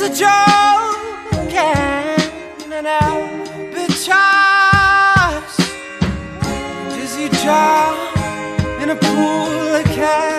a joke and an albatross. Does he drown in a pool of cash?